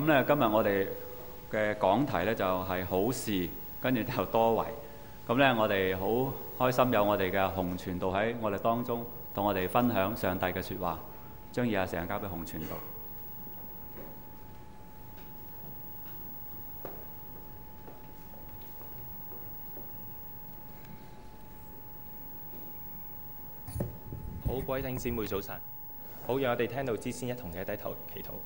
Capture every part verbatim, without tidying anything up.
咧，今日我哋嘅講題咧就係好事，跟住就多維。咁咧，我哋好開心有我哋嘅洪傳道喺我哋當中，同我哋分享上帝嘅説話。將以下時間交俾洪傳道。 好，各位弟兄姊妹早晨。好，讓我哋聽到之先一同嘅低頭祈禱。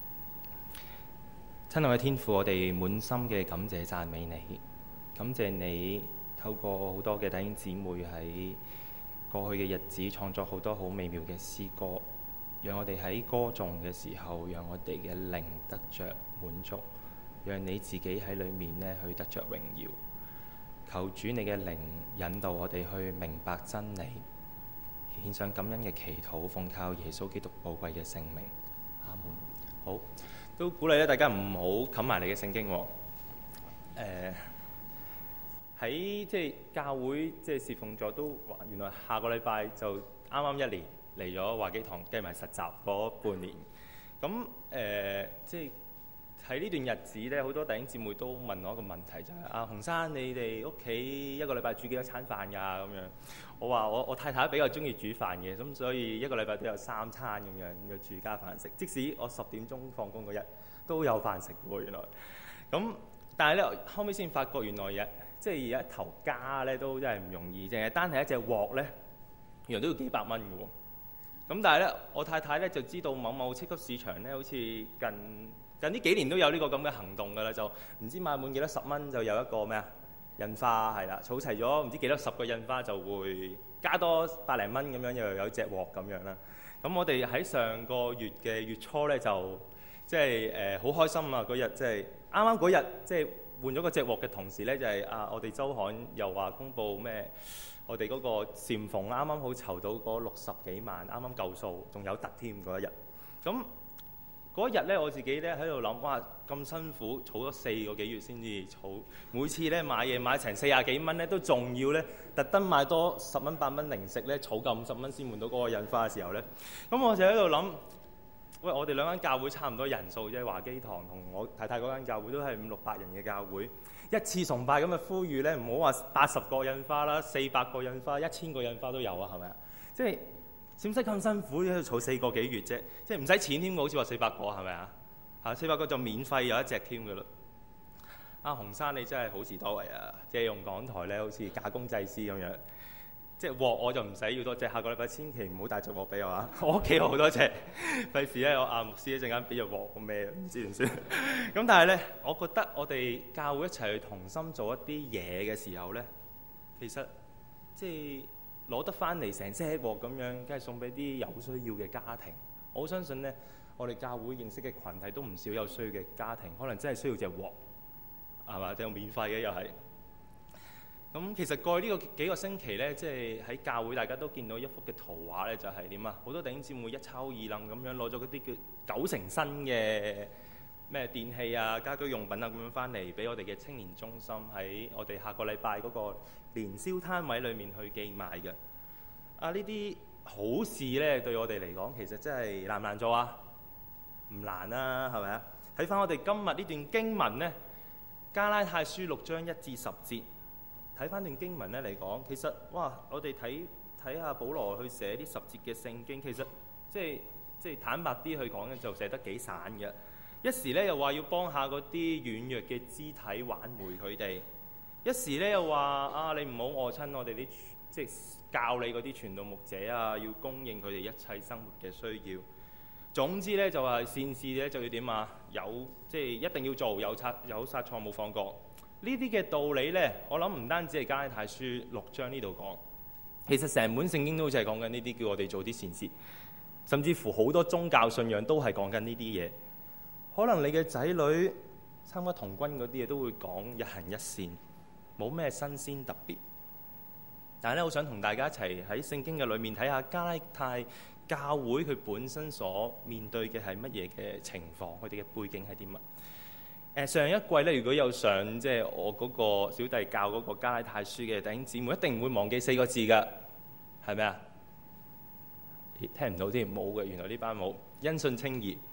親愛嘅天父，我哋滿心嘅感謝讚美你，感謝你透過好多嘅弟兄姊妹喺過去嘅日子創作好多好美妙嘅詩歌，讓我哋喺歌頌嘅時候，讓我哋嘅靈得着滿足，讓你自己喺裡面呢去得着榮耀。求主你嘅靈引導我哋去明白真理，獻上感恩嘅祈禱，奉靠耶穌基督寶貴嘅聖名，阿門。好，都鼓勵咧大家唔好冚埋你嘅聖經喎。誒喺即係教會即係侍奉咗都話，原來下個禮拜就啱啱一年嚟咗華基堂，計埋實習嗰半年。咁誒、呃、即係喺呢段日子咧，好多弟兄姊妹都問我一個問題，就係、是、啊，洪生，你哋屋企一個禮拜煮幾多餐飯㗎？咁樣我話我我太太比較中意煮飯嘅，咁所以一個禮拜都有三餐咁樣要煮家飯食。即使我十點鐘放工嗰日都有飯食喎，原來。咁但係咧後尾先發覺，原來日即係而家一頭家咧都真係唔容易，淨係單係一隻鑊咧，原來都要幾百蚊嘅喎。咁但係咧，我太太咧就知道某某超級市場咧，好似近近呢幾年都有呢個咁嘅行動㗎啦，就唔知買滿幾多十蚊就有一個咩啊印花係啦，儲齊咗唔知幾多十個印花就會加多百零蚊咁樣，又有隻鑊咁樣啦。咁我哋喺上個月嘅月初咧就即係誒好開心啊！嗰日即係啱啱嗰日即係換咗個隻鑊嘅同時咧，就係、是、啊我哋週刊又話公佈咩？我哋嗰個禪縫啱啱好籌到嗰六十幾萬，啱啱夠數，仲有突添嗰一日。咁嗰一日咧，我自己咧喺度諗，哇咁辛苦，儲咗四個幾月先至儲，每次咧買嘢買成四廿幾蚊咧，都仲要咧特登買多十蚊八蚊零食咧，儲夠五十蚊先換到嗰個印花嘅時候咧，咁我就喺度諗，喂，我哋兩間教會差唔多人數啫，華基堂同我太太嗰間教會都係五六百人嘅教會，一次崇拜咁嘅呼籲咧，唔好話八十個印花啦，四百個印花、一千個印花都有啊，係咪啊？即係使唔使咁辛苦喺度儲四個幾月啫？即係唔使錢添，好似話四百個係咪啊？嚇，四百個就免費有一隻添㗎啦。阿洪生你真係好事多為啊！借用港台咧，好似假公濟私咁樣。即係鑊我就唔使要多隻，下個禮拜千祈唔好帶隻鑊俾我啊！我屋企有好多隻，費事咧我阿牧師一陣間俾隻鑊我咩唔知點算。咁但係咧，我覺得我哋教會一齊去同心做一啲嘢嘅時候咧，其實即係攞得翻嚟成隻鑊咁樣，梗係送俾啲有需要嘅家庭。我相信咧，我哋教會認識嘅群體都唔少有需要嘅家庭，可能真係需要隻鑊，係嘛？定免費嘅又係。咁其實過去呢個幾個星期呢，即係喺教會大家都見到一幅嘅圖畫呢，就係點啊？好多弟兄姊妹一抽二掕咁樣攞咗嗰啲叫九成新嘅咩電器啊、家居用品啊咁樣翻嚟，俾我哋嘅青年中心喺我哋下個禮拜嗰個年宵攤位裏面去寄賣嘅。啊，呢啲好事呢，對我哋嚟講，其實真係難唔難做啊？唔難啊，係咪啊？睇翻我哋今日呢段經文呢，加拉太書六章一至十節。睇翻段經文咧嚟講，其實哇，我哋睇睇下保羅去寫啲十節嘅聖經，其實即係即係坦白啲去講咧，就寫得幾散嘅。一時咧又話要幫下嗰啲軟弱嘅肢體挽回佢哋，一時咧又話啊，你唔好餓親我哋啲即係教你嗰啲傳道牧者啊，要供應佢哋一切生活嘅需要。總之咧就話善事咧就要點啊？有即係一定要做，有殺有殺錯冇放過。呢啲嘅道理呢，我諗唔單止係加拉太書六章呢度講，其實成本聖經都好似係講緊呢啲，叫我哋做啲善事，甚至乎好多宗教信仰都係講緊呢啲嘢。可能你嘅仔女參加童軍嗰啲嘢都會講一行一善，冇咩新鮮特別。但係咧，我想同大家一齊喺聖經嘅裏面睇下加拉太教會佢本身所面對嘅係乜嘢嘅情況，佢哋嘅背景係啲乜？誒上一季咧，如果有上即係我嗰個小弟教嗰個加拉太書嘅弟兄姊妹，一定唔會忘記四個字㗎，係咪啊？聽唔到添，冇嘅，原來呢班冇因信稱義。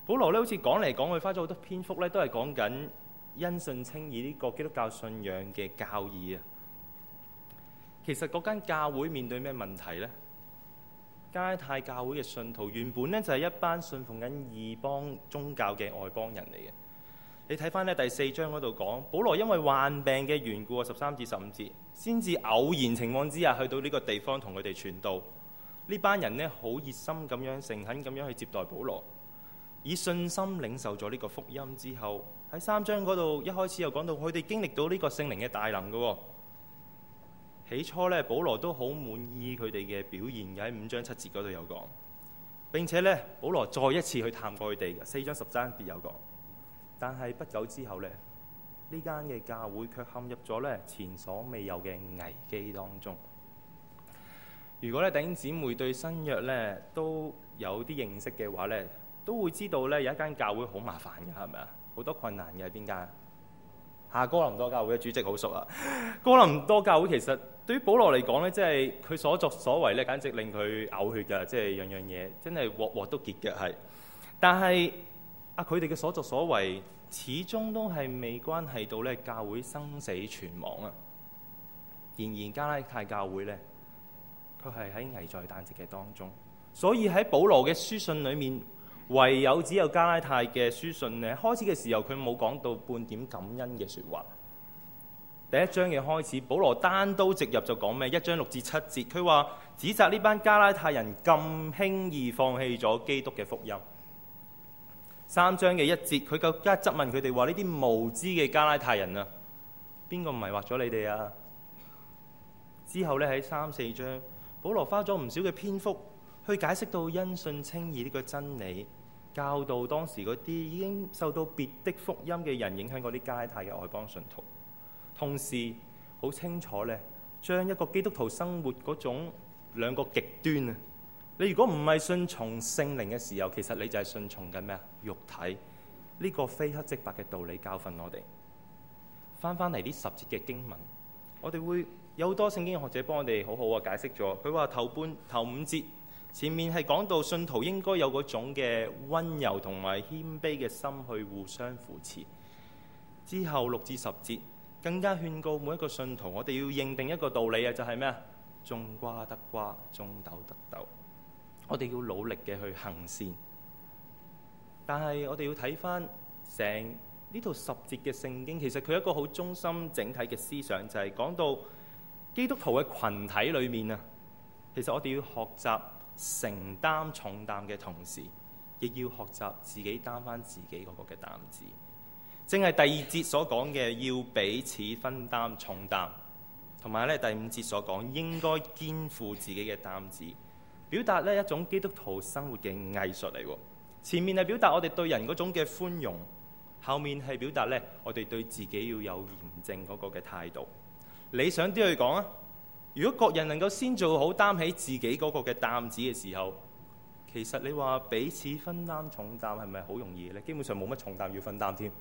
保羅咧好似講嚟講去，花咗好多篇幅咧，都係講緊因信稱義呢個基督教信仰嘅教義啊。其實嗰間教會面對咩問題呢？加拉太教會嘅信徒原本咧就係一班信奉緊異邦宗教嘅外邦人嚟嘅。你睇翻咧第四章嗰度講，保羅因為患病嘅緣故啊，十三至十五節，先至偶然情況之下去到呢個地方同佢哋傳道。呢班人呢，好熱心咁樣、誠懇咁樣去接待保羅，以信心領受咗呢個福音之後，喺三章嗰度一開始又講到佢哋經歷到呢個聖靈嘅大能嘅喎。起初咧，保羅都好滿意佢哋嘅表現嘅，喺五章七節嗰度有講。並且咧，保羅再一次去探過佢哋嘅，四章十三節有講。但係不久之後咧，呢間嘅教會卻陷入咗咧前所未有嘅危機當中。如果咧弟兄姊妹對新約咧都有啲認識嘅話咧，都會知道咧有一間教會好麻煩嘅，係咪啊？好多困難嘅係邊間？下哥林多教會嘅主席好熟啊！哥林多教會其實對於保羅嚟講咧，即係佢所作所為咧，簡直令佢嘔血㗎，即係樣樣嘢真係鑊鑊都結嘅係。但係啊，佢哋嘅所作所為始終都係未關係到咧教會生死存亡啊。然而加拉太教會咧，佢係喺危在旦夕嘅當中，所以喺保羅嘅書信裏面，唯有只有加拉太嘅書信咧，開始嘅時候佢冇講到半點感恩嘅説話。第一章嘅開始，保羅單刀直入就講咩？一章六至七節，佢話指責呢班加拉太人咁輕易放棄咗基督嘅福音。三章嘅一節，佢更加質問佢哋話：呢啲無知嘅加拉太人啊，邊個迷惑咗你哋啊？之後咧喺三四章，保羅花咗唔少嘅篇幅去解釋到因信稱義呢個真理，教導當時嗰啲已經受到別的福音嘅人影響嗰啲加拉太嘅外邦信徒。同時好清楚咧，將一個基督徒生活嗰種兩個極端啊！你如果唔係順從聖靈嘅時候，其實你就係順從緊咩啊？肉體呢個非黑即白嘅道理教訓我哋。翻翻嚟呢十節嘅經文，我哋會有好多聖經學者幫我哋好好啊解釋咗。佢話頭半頭五節前面係講到信徒應該有嗰種嘅溫柔同埋謙卑嘅心去互相扶持。之後六至十節更加勸告每一個信徒，我哋要認定一個道理啊，就係咩啊？種瓜得瓜，種豆得豆。我哋要努力嘅去行善，但係我哋要睇翻成呢套十節嘅聖經，其實佢一個好中心整體嘅思想，就係講到基督徒嘅群體裏面啊，其實我哋要學習承擔重擔嘅同時，亦要學習自己擔翻自己嗰個嘅擔子。正係第二節所講嘅要彼此分擔重擔，同埋咧第五節所講應該肩負自己嘅擔子，表達呢一種基督徒生活嘅藝術嚟喎。前面係表達我哋對人嗰種嘅寬容，後面係表達呢我哋對自己要有嚴正嗰個嘅態度。理想啲去講啊，如果各人能夠先做好擔起自己嗰個嘅擔子嘅時候，其實你話彼此分擔重擔係咪好容易呢？基本上冇乜重擔要分擔添。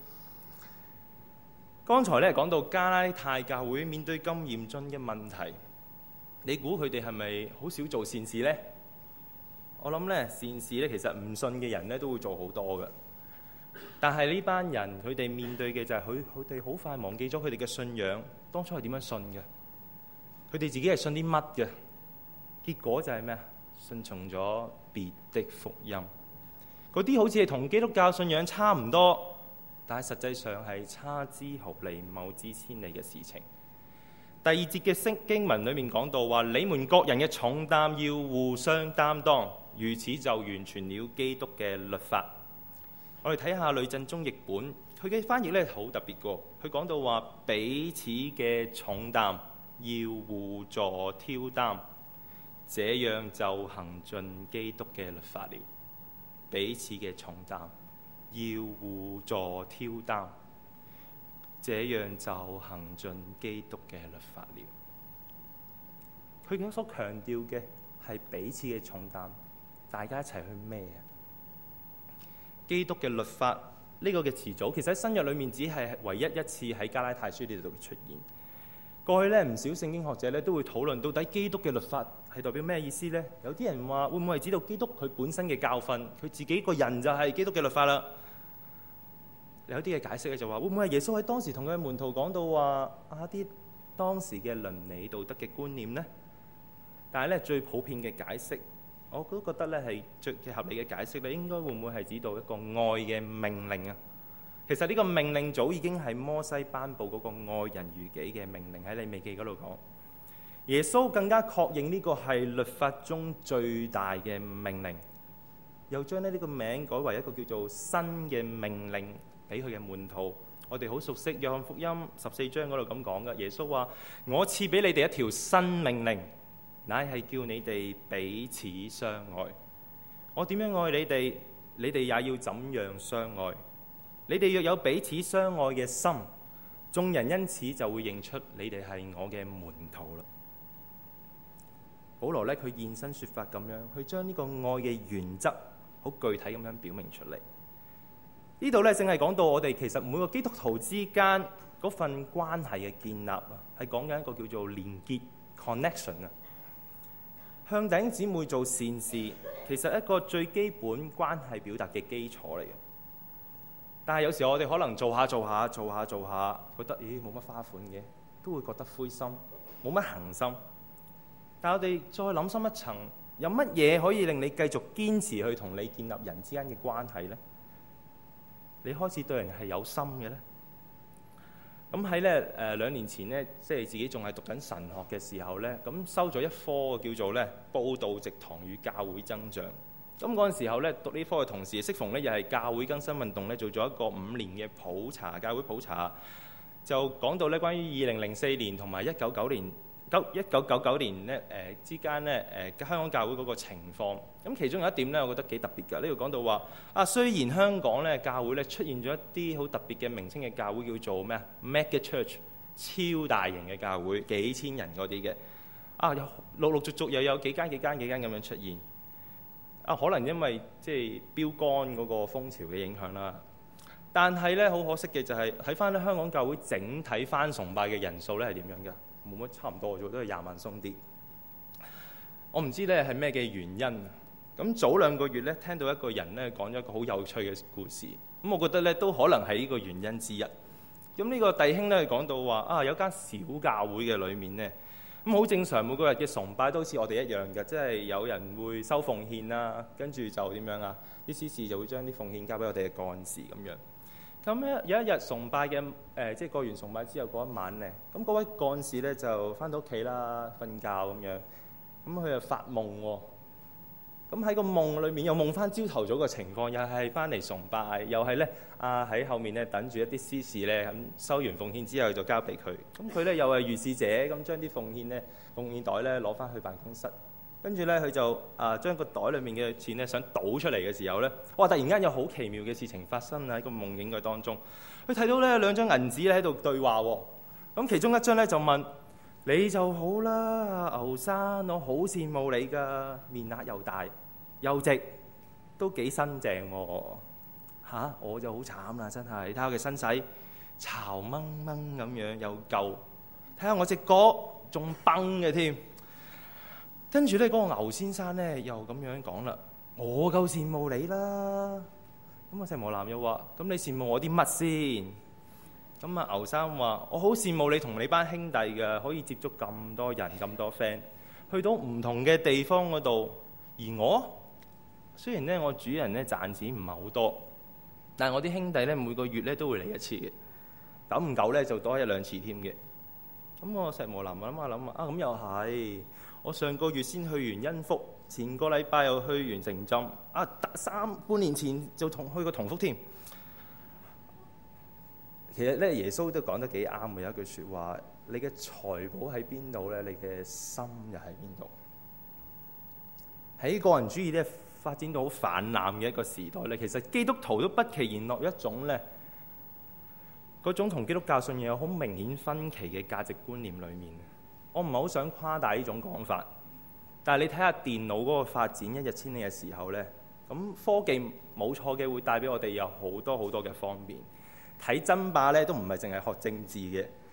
剛才咧講到加拉太教會面對咁嚴峻嘅問題，你估佢哋係咪好少做善事呢？我諗咧善事咧其實唔信嘅人咧都會做好多嘅，但係呢班人佢哋面對嘅就係佢佢哋好快忘記咗佢哋嘅信仰，當初係點樣信嘅？佢哋自己係信啲乜嘅？結果就係咩啊？信從咗別的福音，嗰啲好似係同基督教信仰差唔多，但係實際上係差之毫釐、謬之千里嘅事情。第二節嘅聖經文裏面講到話，你們各人嘅重擔要互相擔當，如此就完全了基督嘅律法。我哋睇下呂振中譯本，佢嘅翻譯咧好特別嘅，佢講到話彼此嘅重擔要互助挑擔，這樣就行盡基督嘅律法了。彼此嘅重擔要互助挑擔，這樣就行盡基督嘅律法了。佢咁所強調嘅係彼此嘅重擔，大家一齊去孭啊！基督嘅律法呢個嘅詞組，其實喺新約裏面只係唯一一次喺加拉太書呢度出現。 過去咧唔少聖經學者咧都會討論到底基督嘅律法係代表咩意思呢？有啲人話會唔會係指到基督佢本身嘅教訓，佢自己個人就係基督嘅律法啦？有啲嘅解釋咧就話會唔會係耶穌喺當時同佢嘅門徒講到話啊啲當時嘅倫理道德嘅觀念呢？但係咧最普遍嘅解釋，我都覺得咧係最嘅合理嘅解釋咧，應該會唔會係指到一個愛嘅命令啊？其實呢個命令早已經係摩西頒布嗰個愛人如己嘅命令，喺利未記嗰度講。耶穌更加確認呢個係律法中最大嘅命令，又將呢呢個名改為一個叫做新嘅命令俾佢嘅門徒。我哋好熟悉約翰福音十四章嗰度咁講嘅，耶穌話：我賜俾你哋一條新命令，乃係叫你哋彼此相愛。我點樣愛你哋，你哋也要怎樣相愛。你哋若有彼此相愛嘅心，眾人因此就會認出你哋係我嘅門徒啦。保羅咧，佢現身說法咁樣，去將呢個愛嘅原則好具體咁樣表明出嚟。呢度咧，正係講到我哋其實每個基督徒之間嗰份關係嘅建立啊，係講緊一個叫做連結 connection 啊。向弟兄姊妹做善事，其實一個最基本關係表達嘅基礎嚟嘅。但係有時候我哋可能做下做下做下做下，覺得咦冇乜花款嘅，都會覺得灰心，冇乜恆心。但係我哋再諗深一層，有乜嘢可以令你繼續堅持去同你建立人之間嘅關係呢？你開始對人係有心嘅呢？咁喺咧誒兩年前呢，即係自己仲係讀緊神學嘅時候呢，咁收咗一科叫做咧佈道植堂與教會增長。咁嗰陣時候咧，讀呢科嘅同時，適逢咧又係教會更新運動咧，做咗一個五年嘅普查，教會普查就講到咧關於二零零四年同埋一九九年九一九九九年咧誒、呃、之間咧誒香港教會嗰個情況。咁其中有一點咧，我覺得幾特別㗎。呢度講到話啊，雖然香港咧教會咧出現咗一啲好特別嘅名稱嘅教會，叫做咩啊 Mega Church， 超大型嘅教會，幾千人嗰啲嘅啊，有陸陸續續又有幾間幾間幾間咁樣出現。啊，可能因為即係標竿嗰個風潮嘅影響啦，但係咧好可惜嘅就係睇翻咧香港教會整體翻崇拜嘅人數咧係點樣㗎？冇乜，差唔多啫，都係廿萬鬆啲。我唔知咧係咩嘅原因。咁早兩個月咧聽到一個人咧講咗一個好有趣嘅故事，咁我覺得咧都可能係呢個原因之一。咁呢個弟兄咧講到話啊，有間小教會嘅裏面咧。咁好正常，每個日嘅崇拜都好似我哋一樣嘅，即係有人會收奉獻啦，跟住就點樣啊？啲司事就會將啲奉獻交俾我哋嘅幹事咁樣。咁咧有一日崇拜嘅誒、呃，即係過完崇拜之後嗰一晚咧，咁嗰位幹事咧就翻到屋企啦，瞓覺咁樣。咁佢又發夢喎、哦。咁喺個夢裏面又夢翻朝頭早嘅情況，又係翻嚟崇拜，又係咧啊喺後面咧等住一啲司事咧咁收完奉獻之後就交俾佢。咁佢咧又係如是者咁將啲奉獻咧奉獻袋咧攞翻去辦公室，跟住咧佢就啊將個袋裡面嘅錢咧想倒出嚟嘅時候咧，哇！突然間有好奇妙嘅事情發生喺個夢境嘅當中。佢睇到咧兩張銀紙咧喺度對話喎。咁其中一張咧就問：你就好啦，牛生，我好羨慕你㗎，面額又大又直，都幾新淨喎嚇！我就好慘啦，真係睇下佢身世巢掹掹咁樣又舊，睇下我隻角仲崩嘅添。跟住咧嗰個牛先生咧又咁樣講啦：我夠羨慕你啦。咁啊石磨男又話：咁你羨慕我啲乜先？咁啊牛生話：我好羨慕你同你班兄弟嘅，可以接觸咁多人咁多 friend， 去到唔同嘅地方嗰度。而我雖然咧我主人咧賺錢唔係好多，但係我啲兄弟咧每個月咧都會嚟一次嘅，久唔久咧就多一兩次添嘅。咁我石磨男諗下諗下啊，咁又係。我上個月先去完恩福，前個禮拜又去完城浸，啊三半年前就同去過同福添。其實咧耶穌都講得幾啱嘅，有一句説話：你嘅財寶喺邊度咧，你嘅心又喺邊度。喺個人主義咧發展到好泛濫嘅一個時代咧，其實基督徒都不期然落一種咧嗰種同基督教信仰有好明顯分歧嘅價值觀念裏面。我唔係好想誇大呢種講法，但係你睇下電腦嗰個發展一日千里嘅時候咧，咁科技冇錯嘅會帶俾我哋有好多好多嘅方便。睇爭霸咧都唔係淨係學政治嘅，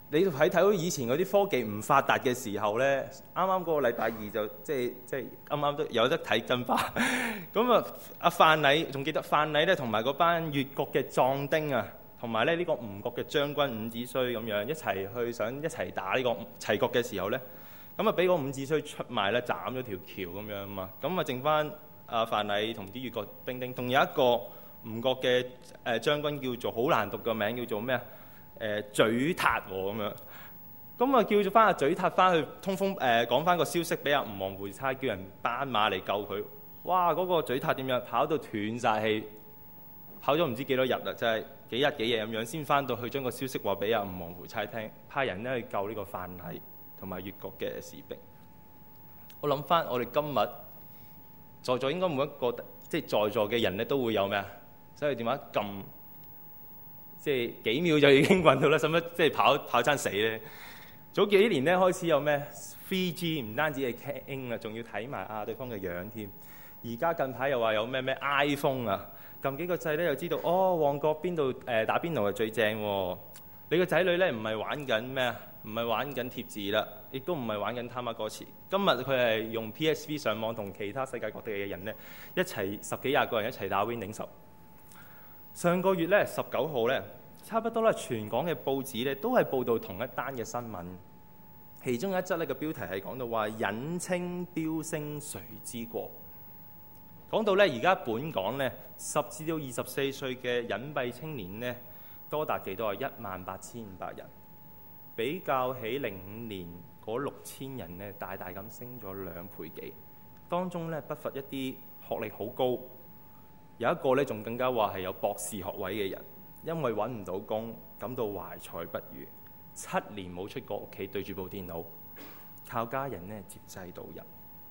你睇睇到以前嗰啲科技唔發達嘅時候呢，啱啱嗰個禮拜二就即係即係啱啱都有得睇金花。咁啊，阿范蠡仲記得范蠡呢，同埋嗰班越國嘅壯丁啊，同埋咧呢個吳國嘅將軍伍子胥咁樣一齊去想一齊打呢個齊國嘅時候呢，咁啊俾個伍子胥出賣咧，斬咗條橋咁樣啊嘛。咁啊剩翻阿范蠡同啲越國兵丁，仲有一個吳國嘅誒將軍叫做好難讀嘅名，叫做咩啊？誒沮撻喎咁樣，咁啊叫咗翻阿沮撻翻去通風誒講翻個消息俾阿吳王夫差，叫人班馬嚟救佢。哇！嗰、那個沮撻點樣跑到斷晒氣，跑咗唔知幾多日啦，就係、是、幾日幾夜咁樣，先翻到去將個消息話俾阿吳王夫差聽，派人咧去救呢個范蠡同埋越國嘅士兵。我諗翻我哋今日在座應該每一個即係在座嘅人咧都會有咩啊？所以電話撳。即係幾秒就已經揾到啦，使乜即係跑跑餐死咧？早幾年咧開始有咩 three G， 唔單止係傾啊，仲要睇埋啊對方嘅樣添。而家近排又話有咩咩 iPhone 啊，撳幾個掣咧，又知道哦旺角邊度誒打邊爐係最正喎。你個仔女咧唔係玩緊咩啊？唔係玩緊貼字啦，亦都唔係玩緊他媽歌詞。今日佢係用 P S V 上網同其他世界各地嘅人咧一齊十幾廿個人一齊打 Winning 十。上個月咧十九號咧，差不多咧全港嘅報紙咧都係報導同一單嘅新聞。其中一則咧個標題係講到話隱青飆升誰之過，講到咧而家本港咧十至到二十四歲嘅隱蔽青年咧多達幾多啊？一萬八千五百人，比較起零五年嗰六千人咧，大大咁升咗兩倍幾。當中咧不乏一啲學歷好高。有一個咧，仲更加話係有博士學位嘅人，因為揾唔到工，感到懷才不遇，七年冇出過屋企，對住部電腦，靠家人咧接濟度日。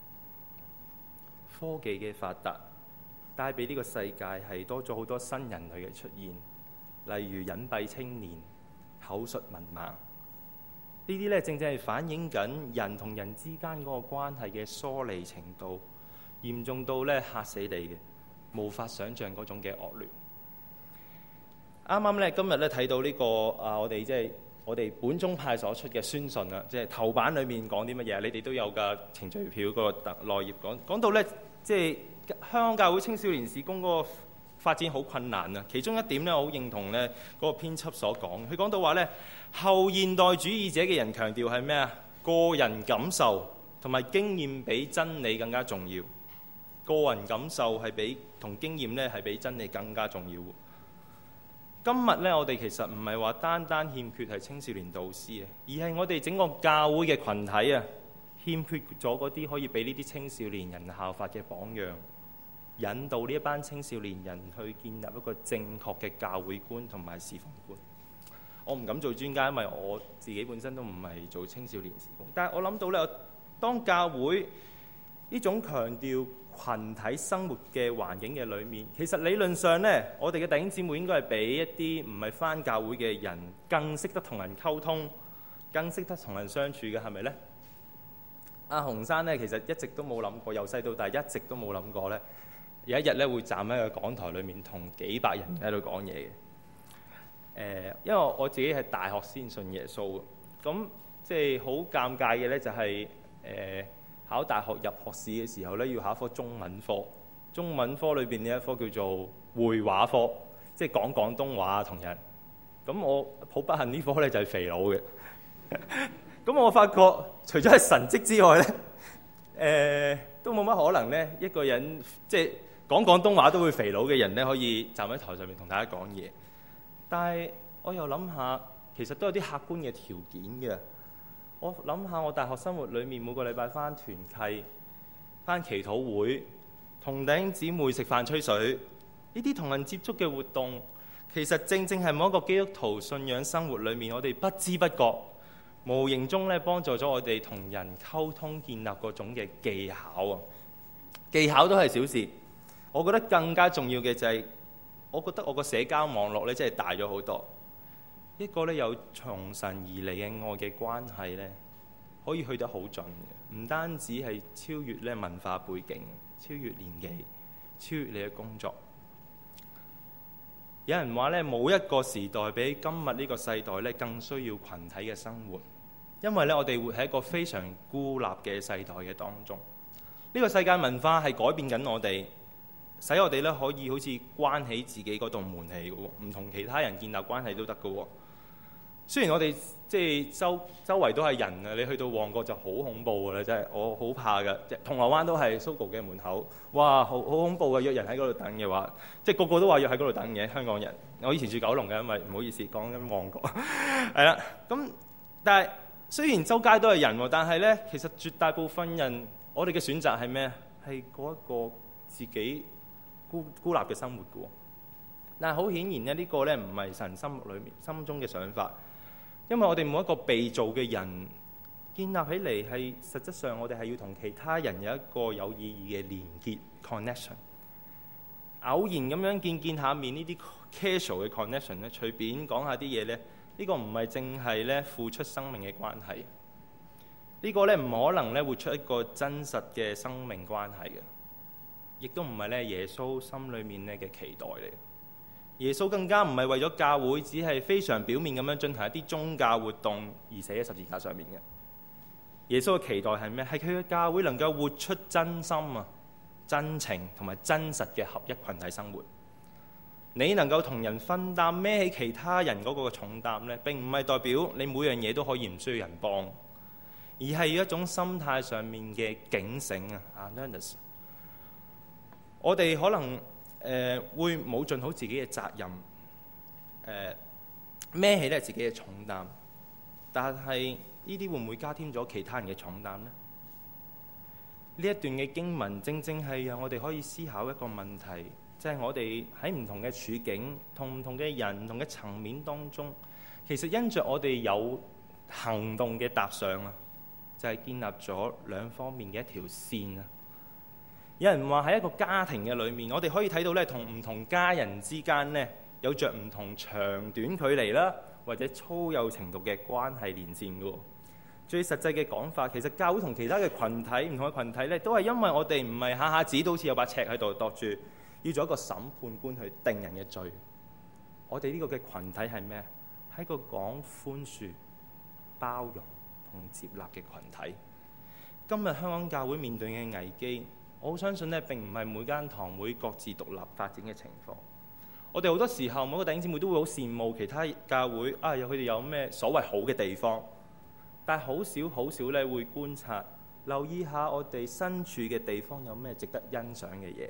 科技嘅發達帶俾呢個世界係多咗好多新人類嘅出現，例如隱蔽青年、口述文盲。呢啲咧正正係反映緊人同人之間嗰個關係嘅疏離程度，嚴重到咧嚇死你嘅。無法想像嗰種嘅惡劣。啱啱咧，今日咧睇到呢、這個啊，我哋即係我哋本宗派所出嘅宣訊啊，即係頭版裏面講啲乜嘢？你哋都有㗎程序表嗰個內頁講講到咧，即係香港教會青少年事工嗰個發展好困難啊。其中一點咧，我好認同咧嗰個編輯所講，佢講到話咧，後現代主義者嘅人強調係咩啊？個人感受同埋經驗比真理更加重要。個人感受係比同經驗咧係比真理更加重要。今日咧，我哋其實唔係話單單欠缺係青少年導師啊，而係我哋整個教會嘅群體啊，欠缺咗嗰啲可以俾呢啲青少年人效法嘅榜樣，引導呢一班青少年人去建立一個正確嘅教會觀同埋侍奉觀。我唔敢做專家，因為我自己本身都唔係做青少年事工，但係我諗到咧，當教會呢種強調群體生活嘅環境嘅裏面，其實理論上呢，我哋嘅弟兄姊妹應該係比一啲唔係返教會嘅人更識得同人溝通，更識得同人相處嘅，係咪呢？阿洪生呢，其實一直都冇諗過，由細到大一直都冇諗過呢，有一日呢會站喺個講台裏面同幾百人喺度講嘢嘅。誒，因為我自己係大學先信耶穌，咁即係好尷尬嘅呢，就係誒。考大學入學試嘅時候咧，要考一科中文科。中文科裏邊呢一科叫做會話科，即係講廣東話同人。咁我好不幸呢科咧就係肥佬嘅。咁我發覺除咗係神蹟之外咧，誒、呃、都冇乜可能咧，一個人即係講廣東話都會肥佬嘅人咧，可以站喺台上面同大家講嘢。但係我又諗下，其實都有啲客觀嘅條件嘅。我諗下，我大學生活裏面每個禮拜返團契、返祈禱會、同弟兄姊妹食飯吹水，呢啲同人接觸嘅活動，其實正正係某一個基督徒信仰生活裏面，我哋不知不覺、無形中咧幫助咗我哋同人溝通、建立嗰種嘅技巧啊！技巧都係小事，我覺得更加重要嘅就係，我覺得我個社交網絡咧真係大咗好多。一個咧有從神而嚟嘅愛嘅關係咧，可以去得好盡嘅，唔單止係超越咧文化背景，超越年紀，超越你嘅工作。 有人話咧，冇一個時代比今日呢個世代咧更需要群體嘅生活，因為咧我哋活喺一個非常孤立嘅世代嘅當中。呢個世界文化係改變緊我哋，使我哋咧可以好似關起自己嗰道門嚟嘅喎，唔同其他人建立關係都得嘅喎。雖然我哋即係周周圍都係人啊，你去到旺角就好恐怖㗎啦，真係我好怕㗎。銅鑼灣都係 Sogo 嘅門口，哇，好好恐怖㗎！約人喺嗰度等嘅話，即係個個都話約喺嗰度等嘅香港人。我以前住九龍嘅，因為唔好意思講緊旺角，係啦。咁但係雖然周街都係人喎，但係咧其實絕大部分人，我哋嘅選擇係咩？係過一個自己孤孤立嘅生活嘅喎。但係好顯然咧，呢個咧唔係神心裏面心中嘅想法。因為我哋每一個被造嘅人建立起嚟係實質上，我哋係要同其他人有一個有意義嘅連結 connection。偶然咁樣見見下面呢啲 casual 嘅 connection 咧，隨便講下啲嘢咧，呢個唔係淨係咧付出生命嘅關係。呢個咧唔可能咧活出一個真實嘅生命關係嘅，亦都唔係咧耶穌心裏面咧嘅期待嚟。耶穌更加唔係為咗教會，只係非常表面咁樣進行一啲宗教活動而寫喺十字架上面嘅。耶穌嘅期待係咩？係佢嘅教會能夠活出真心啊、真情同埋真實嘅合一群體生活。你能夠同人分擔孭起其他人嗰個重擔呢，並唔係代表你每樣嘢都可以唔需要人幫，而係一種心態上面嘅警醒啊 awareness。我哋可能誒、呃、會冇盡好自己嘅責任，誒孭起咧自己嘅重擔，但係呢啲會唔會加添咗其他人嘅重擔呢？呢一段嘅經文正正係讓我哋可以思考一個問題，即係我哋喺唔同嘅處境、同唔同嘅人、唔同嘅層面當中，其實因着我哋有行動嘅踏上啊，就係建立咗兩方面嘅一條線啊。有人話喺一個家庭嘅裏面，我哋可以睇到咧，同唔同家人之間咧有着唔同長短距離啦，或者粗幼程度嘅關係連線嘅。最實際嘅講法，其實教會同其他嘅群體唔同嘅群體咧，都係因為我哋唔係下下子都好似有把尺喺度度住，要做一個審判官去定人嘅罪。我哋呢個嘅群體係咩？係一個講寬恕、包容同接納嘅群體。今日香港教會面對嘅危機，我好相信咧，並唔係每間堂會各自獨立發展嘅情況。我哋好多時候，每個弟兄姊妹都會好羨慕其他教會啊，有佢哋有咩所謂好嘅地方，但係好少好少咧會觀察、留意下我哋身處嘅地方有咩值得欣賞嘅嘢。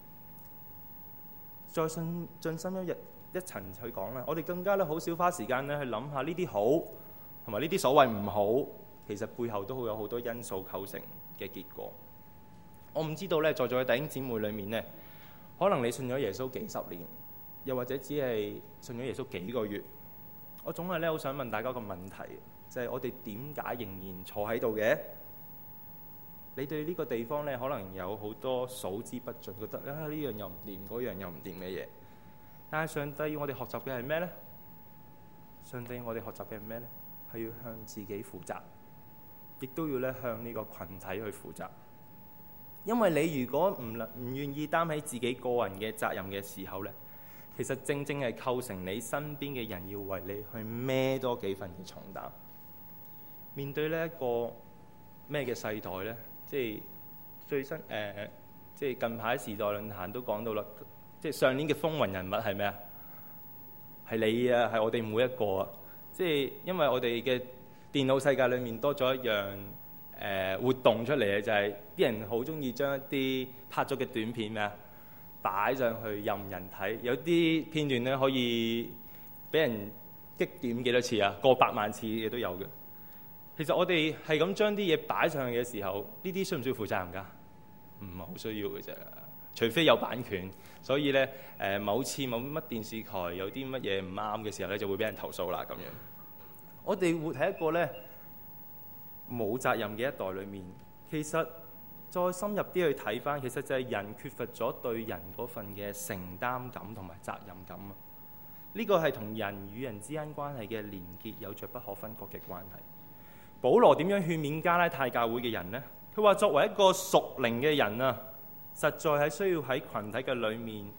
再進進深一日一層去講啦，我哋更加咧好少花時間咧去諗下呢啲好同埋呢啲所謂唔好，其實背後都會有好多因素構成嘅結果。我唔知道咧，在座嘅弟兄姊妹裏面咧，可能你信咗耶穌幾十年，又或者只係信咗耶穌幾個月。我總係咧好想問大家一個問題，就係我哋點解仍然坐喺度嘅？你對呢個地方咧，可能有好多數之不盡，覺得啊呢樣又唔掂，嗰樣又唔掂嘅嘢。但係上帝要我哋學習嘅係咩呢？上帝要我哋學習嘅係咩呢？係要向自己負責，亦都要咧向呢個群體去負責。因為你如果唔能唔願意擔起自己個人嘅責任嘅時候呢，其實正正係構成你身邊嘅人要為你去孭多幾份嘅重擔。面對呢一個咩嘅世代呢？即係最新誒、呃，即係近排時代論壇都講到啦。即係上年嘅風雲人物係咩啊？係你啊，係我哋每一個啊。即係因為我哋嘅電腦世界裏面多咗一樣。誒、呃、活動出嚟嘅就係、是、啲人好中意將一啲拍咗嘅短片咩啊擺上去任人睇，有啲片段咧可以俾人擊點幾多次啊？過百萬次嘅都有嘅。其實我哋係咁將啲嘢擺上去嘅時候，呢啲需唔需要負責任㗎？唔係好需要嘅啫，除非有版權。所以咧誒、呃，某次某乜電視台有啲乜嘢唔啱嘅時候咧，就會俾人投訴啦咁樣。我哋活喺一個咧冇責任嘅一代裏面，其實再深入啲去睇翻，其實就係人缺乏咗對人嗰份嘅承擔感同埋責任感啊！呢個係同人與人之間關係嘅連結有着不可分割嘅關係。保羅點樣勸勉加拉太教會嘅人呢？佢話作為一個屬靈嘅人啊，實在係需要喺群體嘅裏面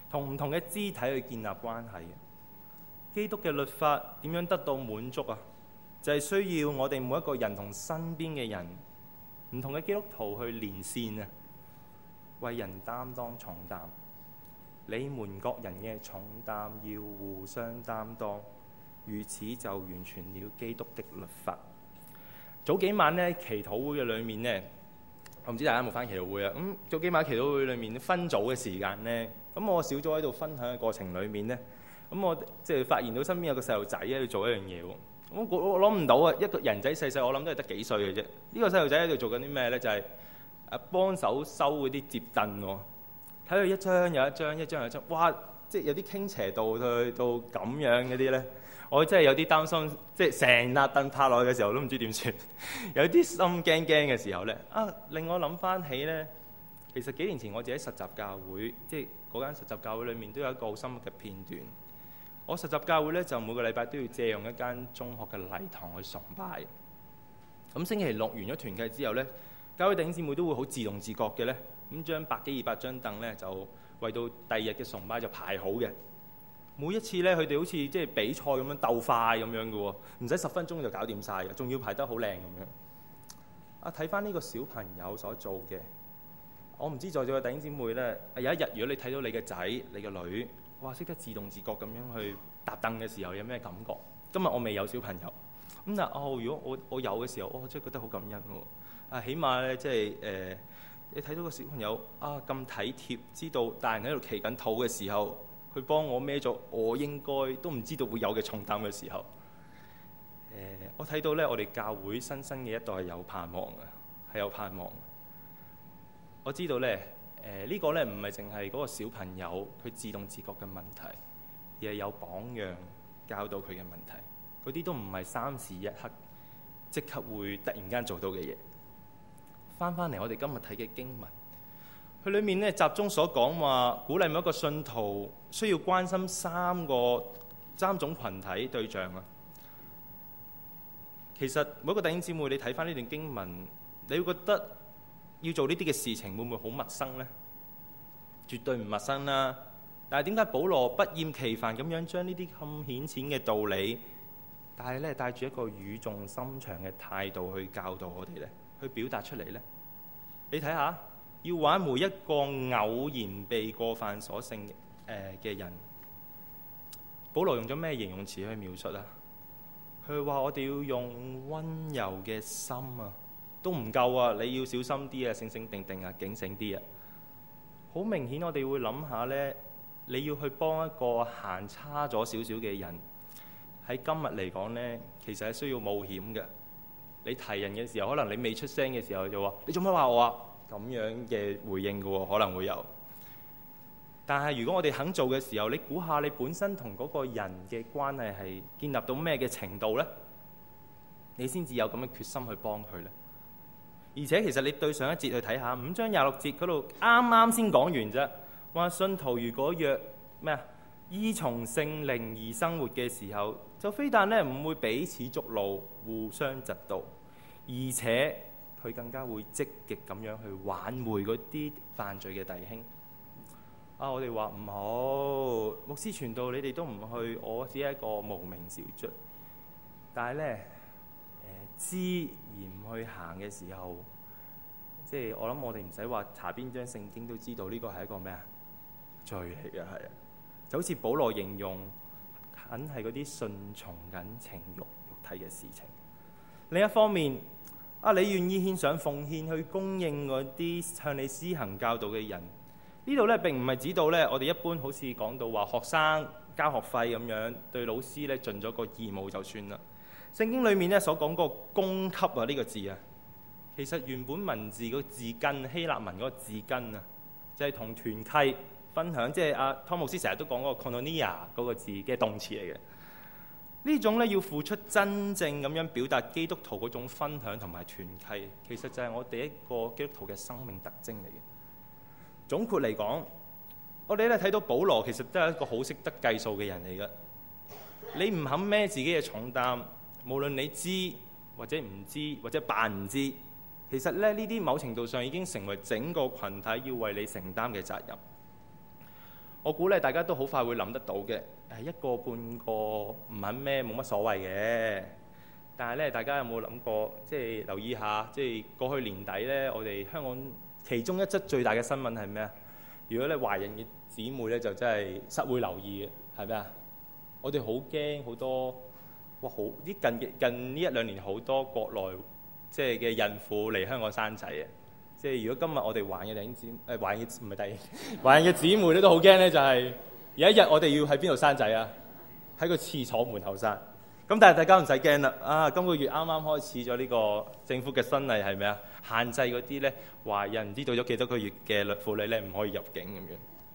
同唔同嘅肢體去建立關係嘅。基督嘅律法點樣得到滿足啊？就係、是、需要我哋每一個人同身邊嘅人，唔同嘅基督徒去連線啊，為人擔當重擔。你們各人嘅重擔要互相擔當，如此就完全了基督的律法。早幾晚呢，祈禱會嘅裏面呢，我唔知大家有冇返祈禱會啊？咁、嗯、早幾晚祈禱會裏面分組嘅時間呢，咁我小組喺度分享嘅過程裏面呢，咁我即係發現到身邊有個細路仔喺度做一樣嘢喎。我我諗唔到啊！一個人仔細細，我諗都係得幾歲嘅啫。呢、這個細路仔喺度做緊啲咩呢？就係、是、誒幫手收嗰啲摺凳喎。睇佢一張又一張，一張又一張，哇！即係有啲傾斜度去到咁樣嗰啲呢，我真係有啲擔心。即係成笪凳拍落去嘅時候，都唔知點算。有啲心驚驚嘅時候呢，啊令我諗翻起呢，其實幾年前我自己實習教會，即係嗰間實習教會裏面都有一個好深刻嘅片段。我實習教會咧，就每個禮拜都要借用一間中學嘅禮堂去崇拜。咁星期六完咗團契之後咧，教會弟兄姊妹都會好自動自覺嘅咧，咁將百幾二百張凳咧就為到第二日嘅崇拜就排好嘅。每一次咧，佢哋好似即係比賽咁樣鬥快咁樣嘅喎，唔使十分鐘就搞掂晒嘅，仲要排得好靚咁樣。啊，睇翻呢個小朋友所做嘅，我唔知在座嘅弟兄姊妹咧，有一日如果你睇到你嘅仔、你嘅女，哇！識得自動自覺咁樣去搭凳嘅時候，有咩感覺？今日我未有小朋友，咁但係哦，如果我我有嘅時候，我真係覺得好感恩喎。啊，起碼咧即係誒，你睇到個小朋友啊咁體貼，知道大人喺度祈緊禱嘅時候，佢幫我孭咗我應該都唔知道會有嘅重擔嘅時候，誒、呃，我睇到咧，我哋教會新生嘅一代係有盼望嘅，係有盼望。我知道咧。誒、呃這個、呢個咧唔係淨係嗰個小朋友佢自動自覺嘅問題，而係有榜樣教導佢嘅問題。嗰啲都唔係三時一刻即刻會突然間做到嘅嘢。翻翻嚟我哋今日睇嘅經文，佢裏面咧集中所講話，鼓勵每一個信徒需要關心三個三種群體對象啊。其實每一個弟兄姊妹，你睇翻呢段經文，你會覺得要做呢啲嘅事情會唔會好陌生呢？絕對唔陌生啦。但係點解保羅不厭其煩咁樣將呢啲咁顯淺嘅道理，但係咧帶住一個語重心長嘅態度去教導我哋咧，去表達出嚟呢？你睇下，要挽回一個偶然被過犯所勝誒嘅人，保羅用咗咩形容詞去描述啊？佢話我哋要用溫柔嘅心啊！都唔夠啊！你要小心啲啊，醒醒定定啊，警醒啲啊！好明顯，我哋會諗下呢：你要去幫一個行差咗少少嘅人，喺今日嚟講呢，其實係需要冒險嘅。你提人嘅時候，可能你未出聲嘅時候就話：你做乜話我啊？咁樣嘅回應嘅喎，可能會有。但係如果我哋肯做嘅時候，你估下你本身同嗰個人嘅關係係建立到咩嘅程度呢？你先至有咁嘅決心去幫佢呢。而且其實你對上一節去睇下，五章廿六節嗰度啱啱先講完啫，話信徒如果若咩啊，依從聖靈而生活嘅時候，就非但咧唔會彼此觸怒、互相嫉妒，而且佢更加會積極咁樣去挽回嗰啲犯罪嘅弟兄。啊，我哋話唔好，牧師傳道你哋都唔去，我只係一個無名小卒。但係咧。知而唔去行嘅時候，即係我諗我哋唔使話查邊張聖經都知道呢個係一個咩啊？罪嚟嘅，係啊，就好似保羅形容，梗係嗰啲順從緊情慾肉體嘅事情。另一方面，啊，你願意獻上奉獻去供應嗰啲向你施行教導嘅人，呢度咧並唔係指到咧我哋一般好似講到話學生交學費咁樣，對老師咧盡咗個義務就算啦。聖經裏面咧所講嗰個供給啊呢個字啊，其實原本文字個字根希臘文嗰個字根啊，就係同團契分享，即係阿湯牧師成日都講嗰個 koinonia 嗰個字嘅動詞嚟嘅。呢種咧要付出真正咁樣表達基督徒嗰種分享同埋團契，其實就係我哋一個基督徒嘅生命特徵嚟嘅。總括嚟講，我哋咧睇到保羅其實都係一個好識得計數嘅人嚟嘅。你唔肯孭自己嘅重擔，無論你知或者唔知或者扮唔知，其實咧呢啲某程度上已經成為整個群體要為你承擔嘅責任。 我估咧大家都好快會諗得到嘅，係一個半個唔肯咩冇乜所謂嘅。但係咧，大家有冇諗過，即係留意下，即係過去年底咧，我哋香港其中一則最大嘅新聞係咩啊？如果咧華人嘅姊妹咧就真係實會留意嘅，係咩啊？我哋好驚好多，哇！好啲近近呢一兩年好多國內即係嘅孕婦嚟香港生仔啊！即係如果今日我哋華人嘅弟兄姊誒華人嘅唔係弟兄華人嘅姊妹咧都好驚咧，就係有一日我哋要喺邊度生仔啊？喺個廁所門口生。咁但係大家唔使驚啦，啊今個月啱啱開始咗呢個政府嘅新例係咩啊？限制嗰啲咧懷孕唔知道咗幾多個月嘅婦女咧唔可以入境咁樣。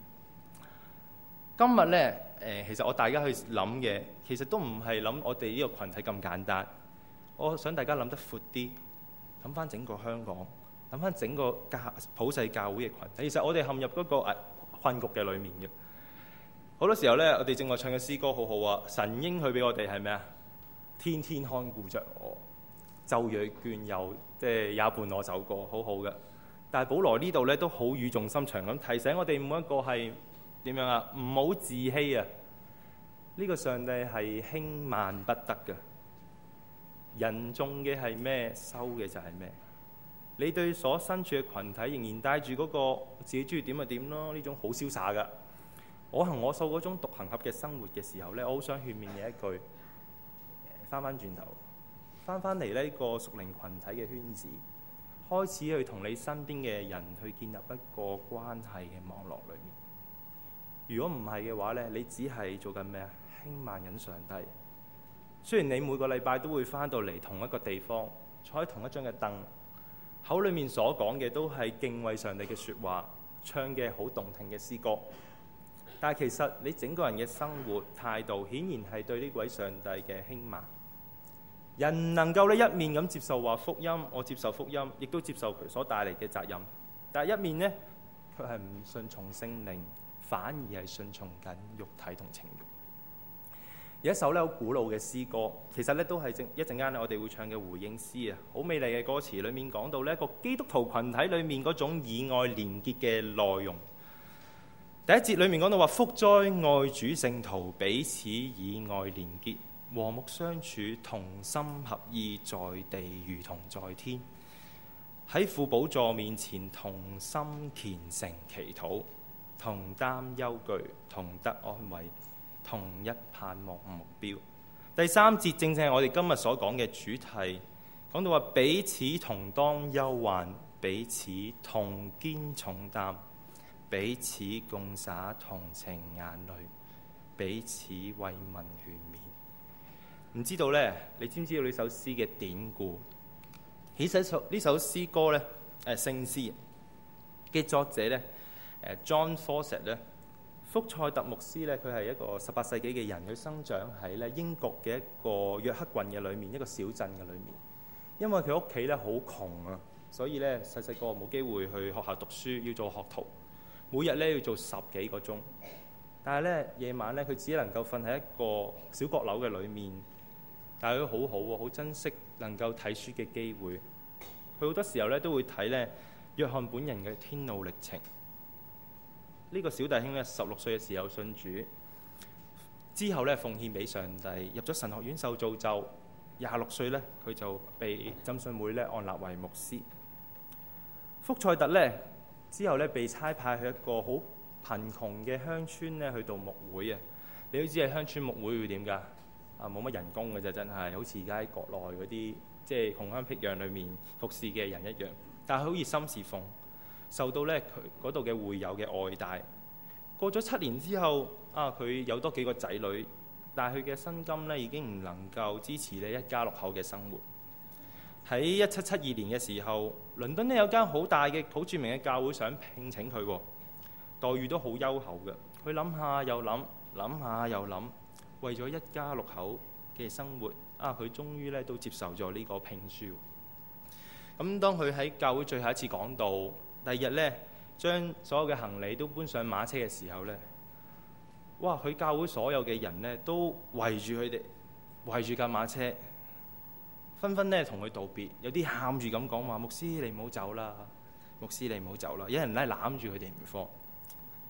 今日咧誒，其實我大家去諗嘅，其實都唔係諗我哋呢個群體咁簡單。我想大家諗得闊啲，諗翻整個香港，諗翻整個教普世教會嘅群體。其實我哋陷入嗰個誒困局嘅裡面嘅。好多時候咧，我哋正話唱嘅詩歌好好啊，神應許俾我哋係咩啊？天天看顧着我，晝夜眷佑，即係也伴我走過，好好嘅。但係保羅呢度咧都好語重心長咁提醒我哋每一個係點樣啊？唔好自欺啊！呢個上帝係輕慢不得嘅。人種嘅係咩，收嘅就係咩。你對所身處嘅群體仍然帶住嗰個自己中意點就點咯，呢種好瀟灑噶。我行我素嗰種獨行俠嘅生活嘅時候咧，我好想勸勉你一句。翻翻轉頭，翻翻嚟呢個屬靈群體嘅圈子，開始去同你身邊嘅人去建立一個關係嘅網絡裏面。如果唔係嘅話咧，你只係做緊咩啊？輕慢緊上帝。雖然你每個禮拜都會翻到嚟同一個地方，坐喺同一張嘅凳，口裏面所講嘅都係敬畏上帝嘅説話，唱嘅好動聽嘅詩歌。但係其實你整個人嘅生活態度，顯然係對呢位上帝嘅輕慢。人能夠呢一面咁接受話福音，我接受福音，亦都接受佢所帶嚟嘅責任。但係一面呢，卻係唔順從聖靈，反而係順從緊肉體同情慾。有一首咧好古老嘅詩歌，其實咧都係正一陣間我哋會唱嘅回應詩啊，好美麗嘅歌詞，裡面講到呢一個基督徒群體裡面嗰種以愛連結嘅內容。第一節裡面講到話，福哉愛主聖徒彼此以愛連結，和睦相處，同心合意，在地如同在天。喺父寶座面前同心虔誠祈禱，同擔憂懼，同得安慰，同一盼望目標。第三節正正係我哋今日所講嘅主題，講到話彼此同當憂患，彼此同肩重擔，彼此共灑同情眼淚，彼此慰問勸勉。唔知道呢？你知唔知道呢首詩嘅典故？呢首呢首詩歌呢，誒聖詩嘅作者呢，誒 John Fawcett 呢，福塞特牧師呢，佢係一個十八世紀嘅人，佢生長喺咧英國嘅一個約克郡嘅裏面，一個小鎮嘅裏面。因為佢屋企咧好窮啊，所以咧細細個冇機會去學校讀書，要做學徒，每日咧要做十幾個鐘。但係咧夜晚咧，佢只能夠瞓喺一個小閣樓嘅裏面。但係佢好好喎，好珍惜能夠睇書嘅機會。佢好多時候咧都會睇咧約翰本人嘅《天路歷程》。呢個小弟兄咧十六歲嘅時候信主，之後咧奉獻俾上帝，入咗神學院受造就。廿六歲咧佢就被浸信會咧按立為牧師。福塞特咧之後咧被差派去一個好貧窮嘅鄉村咧去到牧會啊！你都知係鄉村牧會會點㗎？啊，冇乜人工嘅啫，真係好似而家喺國內嗰啲即係窮鄉僻壤裏面服侍嘅人一樣。但係佢好熱心侍奉，受到咧佢嗰度嘅會友嘅愛戴。過咗七年之後，啊佢有多幾個仔女，但係佢嘅薪金咧已經唔能夠支持咧一家六口嘅生活。喺一七七二年嘅時候，倫敦咧有間好大嘅好著名嘅教會想聘請佢，待遇都好優厚嘅。佢諗下又諗，諗下又諗。為咗一家六口嘅生活，啊！佢終於咧都接受咗呢個聘書。咁當佢喺教會最後一次講道，第二日咧將所有嘅行李都搬上馬車嘅時候咧，哇！佢教會所有嘅人咧都圍住佢哋，圍住架馬車，紛紛咧同佢道別。有啲喊住咁講話：牧師你唔好走啦，牧師你唔好走啦。有人咧攬住佢哋唔放。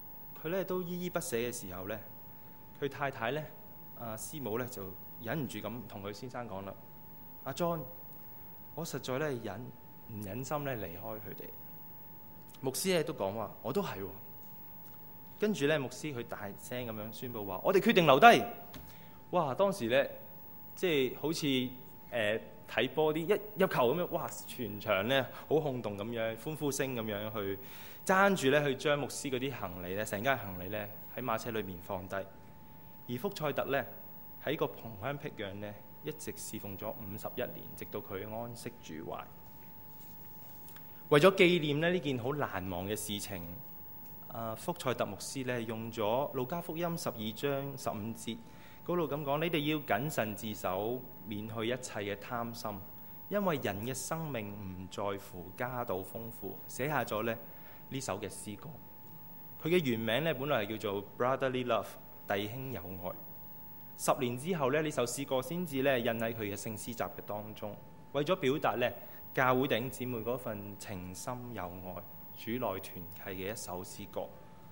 佢咧都依依不捨嘅時候咧，佢太太咧，阿師母咧就忍唔住咁同佢先生講啦：阿 John，我實在咧忍唔忍心咧離開佢哋。牧師咧都講話，我都係喎。跟住咧，牧師佢大聲咁樣宣佈話：我哋決定留低。哇！當時咧，即係好似誒睇波啲一入球咁樣，哇！全場咧好轟動咁樣，歡呼聲咁樣去爭住咧去將牧師嗰啲行李咧，成間行李咧喺馬車裏面放低。而福賽特咧喺個蓬香僻壤咧，一直侍奉咗五十一年，直到佢安息主懷。為咗紀念咧呢件好難忘嘅事情，啊福賽特牧師咧用咗路加福音十二章十五節嗰度咁講：你哋要謹慎自守，免去一切嘅貪心，因為人嘅生命唔在乎家道豐富。寫下咗咧呢首嘅詩歌，佢嘅原名咧本來係叫做 Brotherly Love， 弟兄友愛。十年之後咧，呢首詩歌先至咧印喺佢嘅聖詩集嘅當中，為咗表達咧教會弟兄姊妹嗰份情深友愛、主內團契嘅一首詩歌。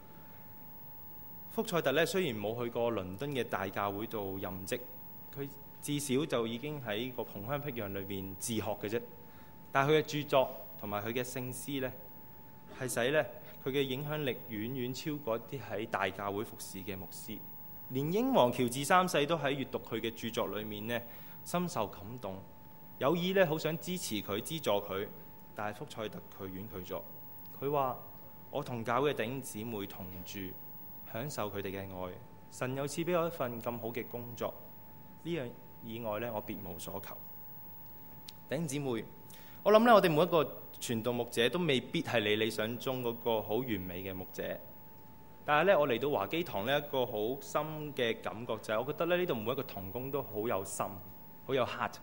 福賽特咧雖然冇去過倫敦嘅大教會度任職，佢至少就已經喺個蓬香僻壤裏邊自學嘅啫。但係佢嘅著作同埋佢嘅聖詩咧，係使咧佢嘅影響力遠遠超過一啲喺大教會服侍嘅牧師。連英皇喬治三世都喺閱讀佢嘅著作裏面呢，深受感動，有意咧好想支持佢、資助佢，但係福賽特佢婉拒咗。佢話：我同教會嘅弟兄姊妹同住，享受佢哋嘅愛。神又賜俾我一份咁好嘅工作，呢樣以外咧，我別無所求。弟兄姊妹，我諗咧，我哋每一個傳道牧者都未必係你理想中嗰個好完美嘅牧者。但係咧，我嚟到華基堂呢一個好深嘅感覺就係，我覺得咧呢度每一個同工都好有心，好有 heart。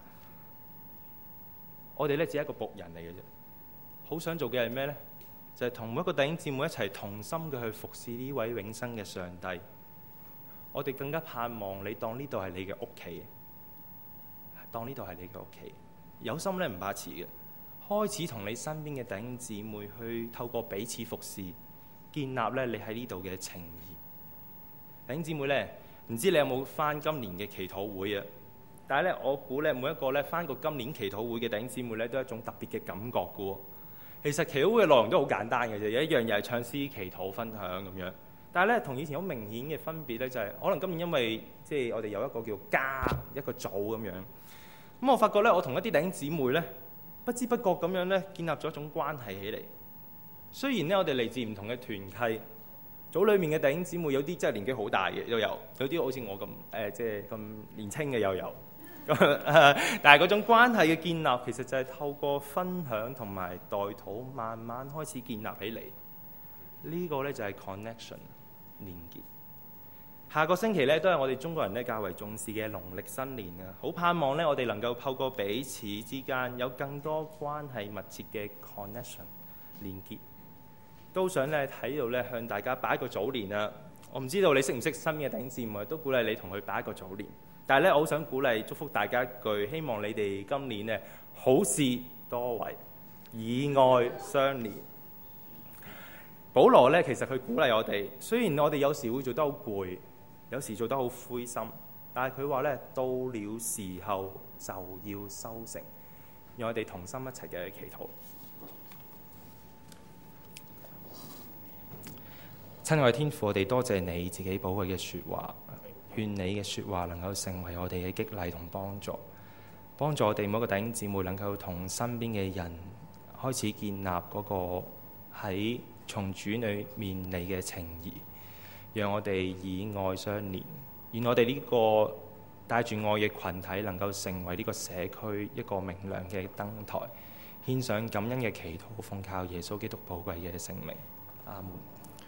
我哋咧只係一個僕人嚟嘅啫，好想做嘅係咩呢？就係、是、同每一個弟兄姊妹一齊同心嘅去服侍呢位永生嘅上帝。我哋更加盼望你當呢度係你嘅屋企，當呢度係你嘅屋企。有心咧唔怕遲嘅，開始同你身邊嘅弟兄姊妹去透過彼此服侍，建立咧你喺呢度嘅情誼。弟兄姊妹咧，唔知你有冇返今年嘅祈禱會啊？但係咧，我估咧每一個咧返過今年祈禱會嘅弟兄姊妹咧，都有一種特別嘅感覺嘅喎。其實祈禱會嘅內容都好簡單嘅啫，有一樣又係唱詩、祈禱、分享咁樣。但係咧，同以前好明顯嘅分別咧，就係、是、可能今年因為即係我哋有一個叫家一個組咁樣。咁我發覺咧，我同一啲弟兄姊妹咧，不知不覺咁樣咧，建立咗一種關係起嚟。雖然咧，我哋嚟自唔同嘅團契，組裏面嘅弟兄姊妹有啲真係年紀好大嘅都有，有啲好似我咁誒，即係咁年輕嘅又有。但係嗰種關係嘅建立，其實就係透過分享同埋代禱，慢慢開始建立起嚟。呢、這個咧就係 connection 連結。下個星期咧都係我哋中國人咧較為重視嘅農曆新年啊！好盼望咧我哋能夠透過彼此之間有更多關係密切嘅 connection 連結。都想咧喺度咧向大家擺一個早年啊！我唔知道你識唔識身邊嘅弟兄姊妹，都鼓勵你同佢擺一個早年。但係咧，我好想鼓勵祝福大家一句，希望你哋今年咧好事多為，以愛相連。保羅咧其實佢鼓勵我哋，雖然我哋有時會做得好攰，有時做得好灰心，但係佢話咧到了時候就要收成，讓我哋同心一齊嘅祈禱。親愛天父，我哋多謝你自己寶貴嘅説話，願你嘅説話能夠成為我哋嘅激勵同幫助，幫助我哋每一個弟兄姊妹能夠同身邊嘅人開始建立嗰個喺從主裏面嚟嘅情誼，讓我哋以愛相連。願我哋呢個帶住愛嘅群體能夠成為呢個社區一個明亮嘅燈台，獻上感恩嘅祈禱，奉靠耶穌基督寶貴嘅聖名，阿門。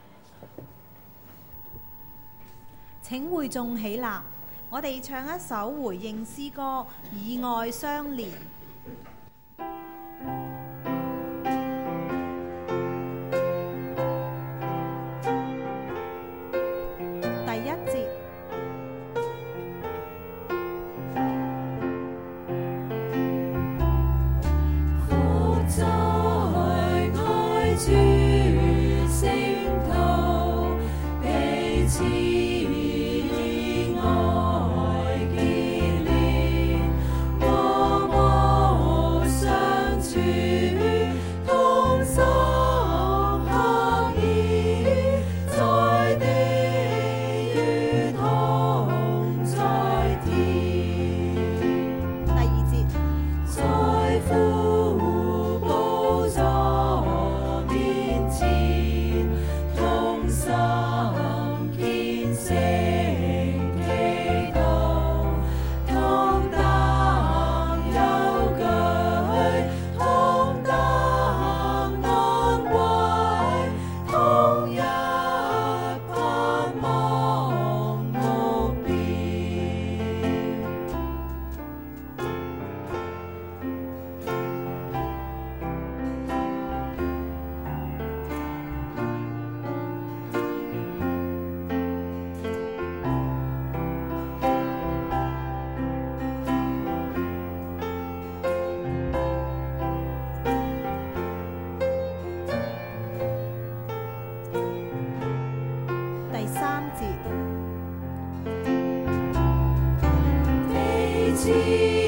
請會眾起立，我哋唱一首回應詩歌《以愛相連》。第一節， 伏在愛主聖徒。 知。